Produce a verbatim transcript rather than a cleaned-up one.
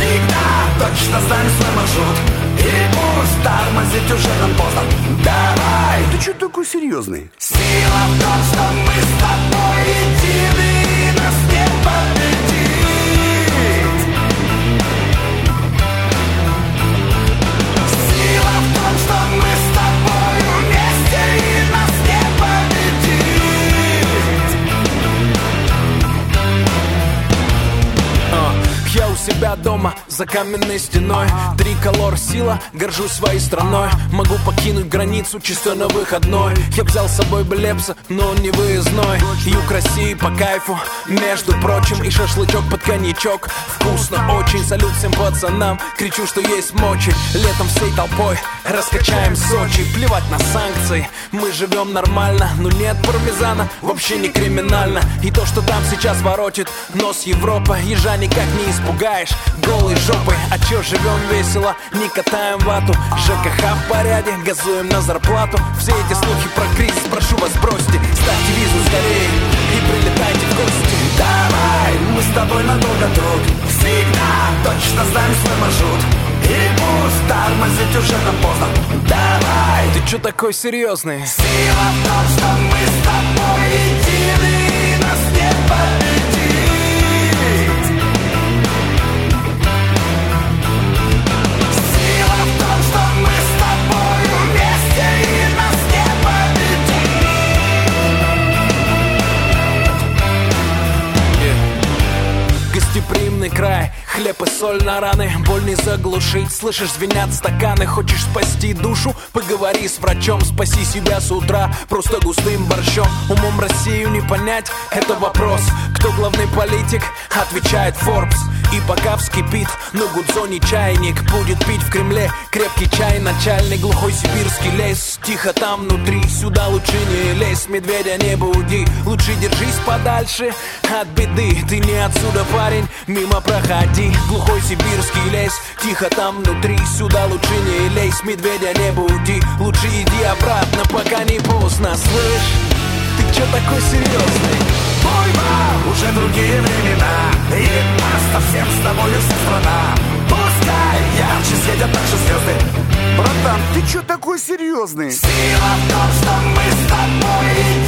Всегда точно знаем свой маршрут. И пусть тормозить уже нам поздно. Давай. Ты чё такой серьезный? Сила в том, что мы с тобой едины, и нас не победить. Сила в том, что мы с тобой вместе, и нас не победить. uh, Я у себя дома, за каменной стеной. Триколор сила, горжусь своей страной. Могу покинуть границу чисто на выходной. Я взял с собой Белепса, но он не выездной. Юг России по кайфу, между прочим. И шашлычок под коньячок, вкусно очень. Салют всем пацанам, кричу, что есть мочи. Летом всей толпой раскачаем Сочи. Плевать на санкции, мы живем нормально. Но нет пармезана, вообще не криминально. И то, что там сейчас воротит нос Европа, ежа никак не испугаешь голой жопой. А чё, живем весело, не катаем вату. ЖКХ в порядке, газуем на зарплату. Все эти слухи про кризис, прошу вас, бросьте. Ставьте визу скорее и прилетайте в гости. Давай, мы с тобой надолго тут. Всегда точно знаем свой маршрут. И пусть тормозить уже нам поздно. Давай. Ты чё такой серьезный? Сила в том, что мы с тобой едины, и нас не победить. Гостеприимный край, хлеб и соль на раны. Боль не заглушить, слышишь, звенят стаканы. Хочешь спасти душу? Поговори с врачом. Спаси себя с утра просто густым борщом. Умом Россию не понять, это вопрос. Кто главный политик? Отвечает Forbes. И пока вскипит на гудзоне чайник, будет пить в Кремле крепкий чай начальник. Глухой сибирский лес, тихо там внутри. Сюда лучше не лезь, медведя не буди. Лучше держись подальше от беды. Ты не отсюда, парень, мимо проходи. Глухой сибирский лес, тихо там внутри. Сюда лучше не лезь, медведя не буди. Лучше иди обратно, пока не поздно. Слышь, ты чё такой серьезный? Бойба, уже другие времена, и нас совсем с тобою вся страна. Пускай ярче светят наши звезды. Братан, ты чё такой серьезный? Сила в том, что мы с тобой